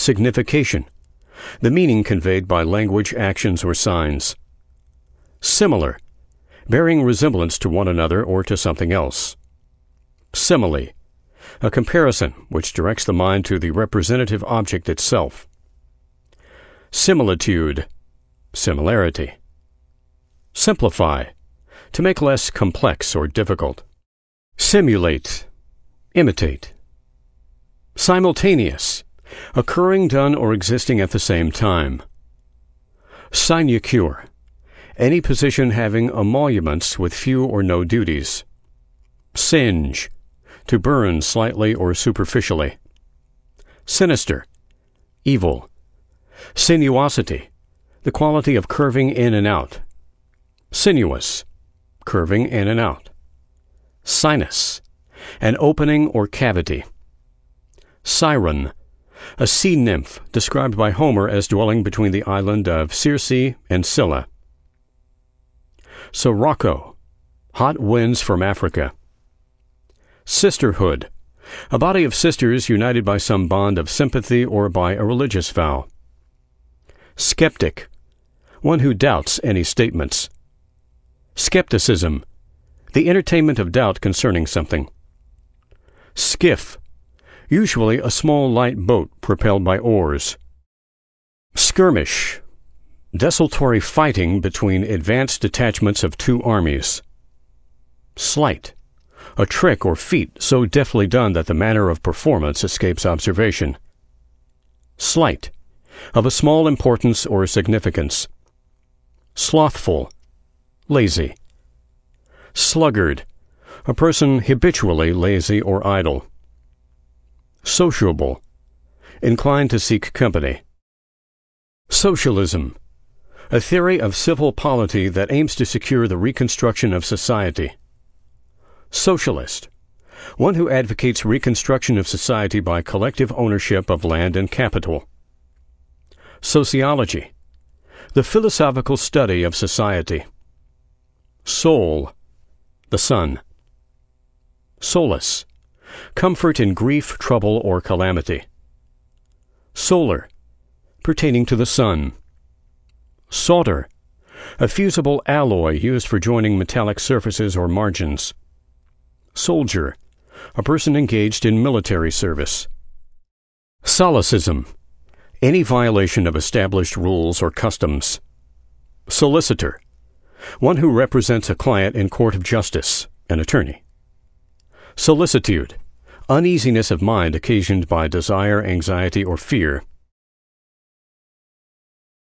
Signification, the meaning conveyed by language, actions, or signs. Similar, bearing resemblance to one another or to something else. Simile, a comparison which directs the mind to the representative object itself. Similitude, similarity. Simplify, to make less complex or difficult. Simulate, imitate. Simultaneous, occurring, done, or existing at the same time. Sinecure, any position having emoluments with few or no duties. Singe, to burn slightly or superficially. Sinister, evil. Sinuosity, the quality of curving in and out. Sinuous, curving in and out. Sinus, an opening or cavity. Siren, a sea nymph described by Homer as dwelling between the island of Circe and Scylla. Sirocco, hot winds from Africa. Sisterhood, a body of sisters united by some bond of sympathy or by a religious vow. Skeptic, one who doubts any statements. Skepticism, the entertainment of doubt concerning something. Skiff, usually a small light boat propelled by oars. Skirmish, desultory fighting between advanced detachments of two armies. Sleight, a trick or feat so deftly done that the manner of performance escapes observation. Slight, of a small importance or significance. Slothful, lazy. Sluggard, a person habitually lazy or idle. Sociable, inclined to seek company. Socialism, a theory of civil polity that aims to secure the reconstruction of society. Socialist, one who advocates reconstruction of society by collective ownership of land and capital. Sociology, the philosophical study of society. Soul, the sun. Solace, comfort in grief, trouble, or calamity. Solar, pertaining to the sun. Solder, a fusible alloy used for joining metallic surfaces or margins. Soldier, a person engaged in military service. Solecism, any violation of established rules or customs. Solicitor, one who represents a client in court of justice, an attorney. Solicitude, uneasiness of mind occasioned by desire, anxiety, or fear.